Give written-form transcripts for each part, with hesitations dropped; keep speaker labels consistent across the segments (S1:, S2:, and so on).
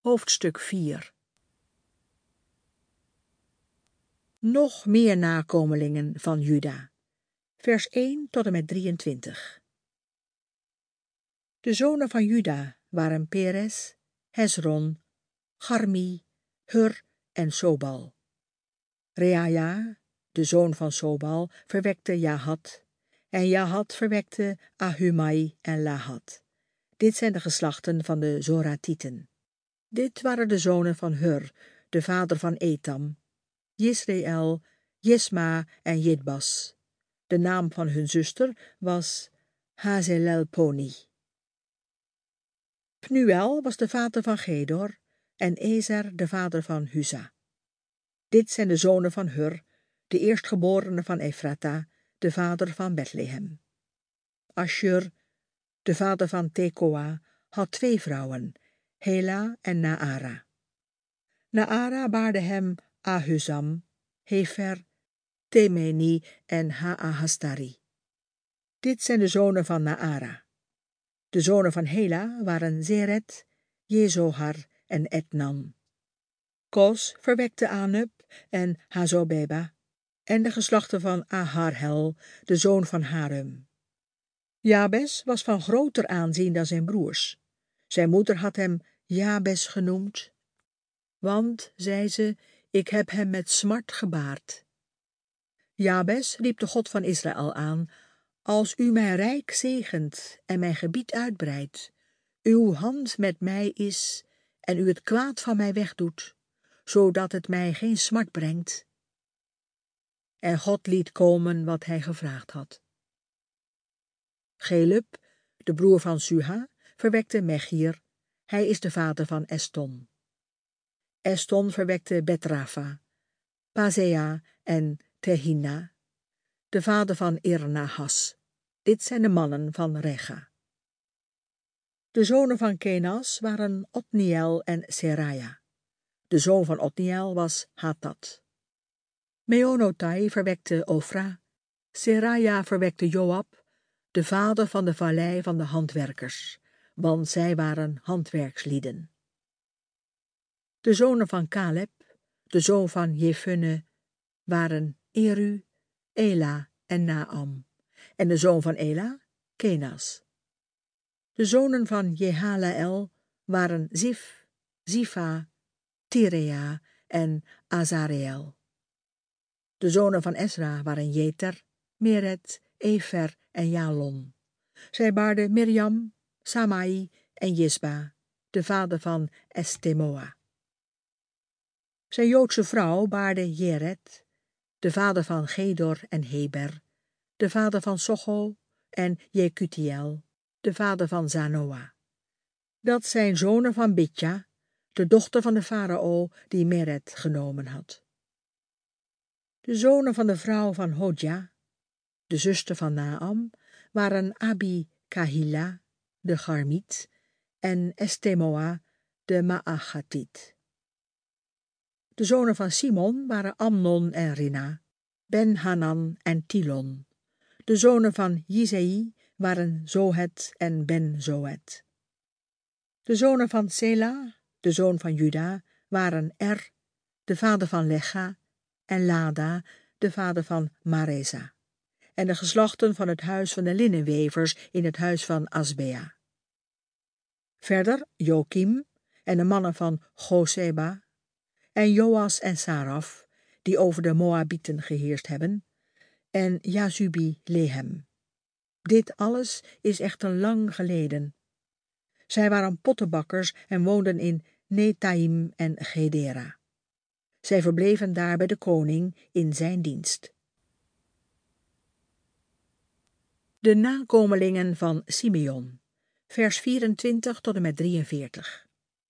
S1: Hoofdstuk 4. Nog meer nakomelingen van Juda. Vers 1 tot en met 23. De zonen van Juda waren Perez, Hezron, Garmi, Hur en Sobal. Reaja, de zoon van Sobal, verwekte Jahat, en Jahat verwekte Ahumai en Lahat. Dit zijn de geslachten van de Zoratieten. Dit waren de zonen van Hur, de vader van Etam, Jisreel, Jesma en Jidbas. De naam van hun zuster was Hazelelponi. Pnuel was de vader van Gedor en Ezer de vader van Huza. Dit zijn de zonen van Hur, de eerstgeborene van Efrata, de vader van Bethlehem. Ashur, de vader van Tekoa, had 2 vrouwen, Hela en Naara. Naara baarde hem Ahuzam, Hefer, Temeni en Haahastari. Dit zijn de zonen van Naara. De zonen van Hela waren Zeret, Jezohar en Etnan. Kos verwekte Anub en Hazobeba en de geslachten van Aharhel, de zoon van Harum. Jabes was van groter aanzien dan zijn broers. Zijn moeder had hem Jabes genoemd, want, zei ze, ik heb hem met smart gebaard. Jabes riep de God van Israël aan, als u mij rijk zegent en mijn gebied uitbreidt, uw hand met mij is en u het kwaad van mij wegdoet, zodat het mij geen smart brengt. En God liet komen wat hij gevraagd had. Gelub, de broer van Suha, verwekte Mechir. Hij is de vader van Eston. Eston verwekte Betrafa, Pazea en Tehina, de vader van Irnahas. Dit zijn de mannen van Rega. De zonen van Kenas waren Otniel en Seraya. De zoon van Otniel was Hatat. Meonotai verwekte Ofra. Seraya verwekte Joab, de vader van de vallei van de handwerkers, want zij waren handwerkslieden. De zonen van Caleb, de zoon van Jefunne, waren Eru, Ela en Naam, en de zoon van Ela, Kenas. De zonen van Jehalael waren Zif, Zifa, Tirea en Azareel. De zonen van Esra waren Jeter, Meret, Efer en Jalon. Zij baarden Mirjam, Samai en Jisba, de vader van Estemoa. Zijn Joodse vrouw baarde Jeret, de vader van Gedor en Heber, de vader van Socho en Jekutiel, de vader van Zanoa. Dat zijn zonen van Bitja, de dochter van de farao die Meret genomen had. De zonen van de vrouw van Hodja, de zuster van Naam, waren Abi Kahila, de Garmiet, en Estemoa, de Maachatiet. De zonen van Simon waren Amnon en Rina, Ben-Hanan en Tilon. De zonen van Jizei waren Zohet en Ben-Zohet. De zonen van Sela, de zoon van Juda, waren Er, de vader van Lecha, en Lada, de vader van Maresa, en de geslachten van het huis van de linnenwevers in het huis van Asbea. Verder Jokim en de mannen van Goseba, en Joas en Saraf, die over de Moabieten geheerst hebben, en Jazubi Lehem. Dit alles is echter lang geleden. Zij waren pottenbakkers en woonden in Netaim en Gedera. Zij verbleven daar bij de koning in zijn dienst. De nakomelingen van Simeon, vers 24 tot en met 43.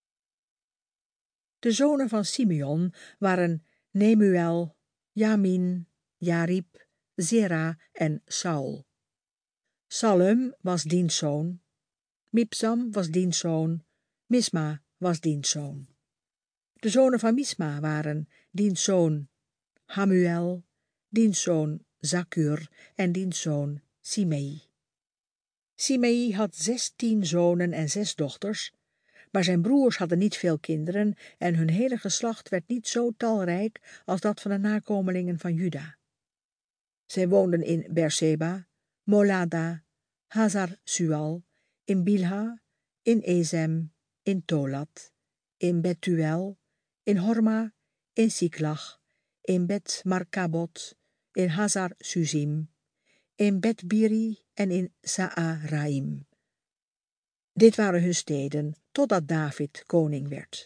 S1: De zonen van Simeon waren Nemuel, Jamin, Jarib, Zera en Saul. Salum was diens zoon, Mipsam was diens zoon, Misma was diens zoon. De zonen van Misma waren diens zoon Hamuel, diens zoon Zakur en diens zoon Simei. Simei had 16 zonen en 6 dochters, Maar zijn broers hadden niet veel kinderen en hun hele geslacht werd niet zo talrijk als dat van de nakomelingen van Juda. Zij woonden in Beerseba, Molada, Hazar-Sual, in Bilha, in Ezem, in Tolat, in Betuel, in Horma, in Siklach, in Bet-Markabot, in Hazar-Suzim, in Bet-Biri en in Saaraim. Dit waren hun steden, totdat David koning werd.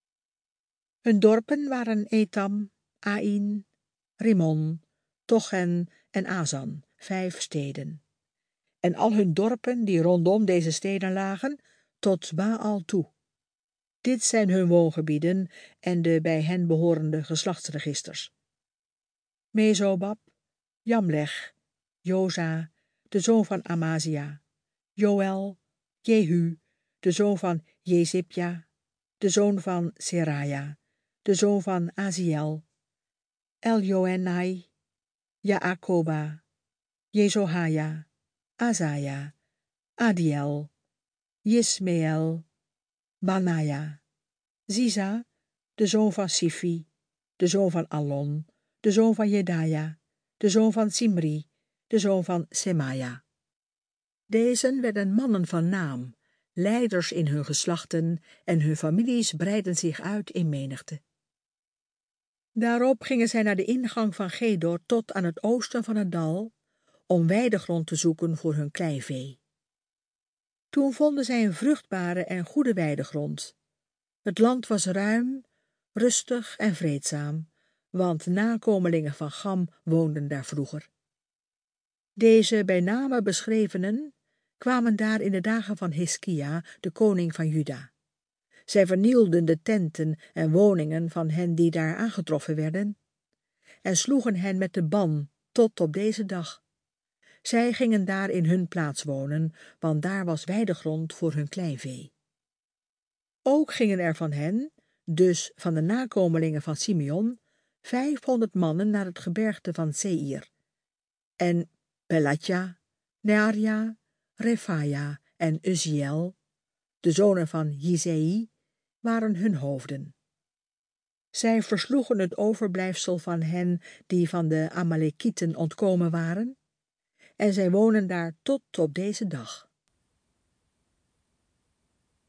S1: Hun dorpen waren Etam, Ain, Rimon, Tochen en Azan, 5 steden. En al hun dorpen die rondom deze steden lagen, tot Baal toe. Dit zijn hun woongebieden en de bij hen behorende geslachtsregisters. Mezobab, Jamlech, Joza, de zoon van Amazia, Joël, Jehu, de zoon van Jezibja, de zoon van Seraja, de zoon van Aziel, Eljoenai, Jaakoba, Jezohaja, Azaja, Adiel, Jismeel, Banaja, Ziza, de zoon van Sifi, de zoon van Allon, de zoon van Jedaja, de zoon van Simri, de zoon van Semaja. Deze werden mannen van naam, leiders in hun geslachten en hun families breidden zich uit in menigte. Daarop gingen zij naar de ingang van Gedor tot aan het oosten van het dal, om weidegrond te zoeken voor hun kleinvee. Toen vonden zij een vruchtbare en goede weidegrond. Het land was ruim, rustig en vreedzaam, want nakomelingen van Gam woonden daar vroeger. Deze bij name beschrevenen kwamen daar in de dagen van Hiskia, de koning van Juda. Zij vernielden de tenten en woningen van hen die daar aangetroffen werden en sloegen hen met de ban tot op deze dag. Zij gingen daar in hun plaats wonen, want daar was weidegrond voor hun kleinvee. Ook gingen er van hen, dus van de nakomelingen van Simeon, 500 mannen naar het gebergte van Seir. En Pelatja, Nearja, Refaja en Uziel, de zonen van Jizei, waren hun hoofden. Zij versloegen het overblijfsel van hen die van de Amalekieten ontkomen waren, en zij wonen daar tot op deze dag.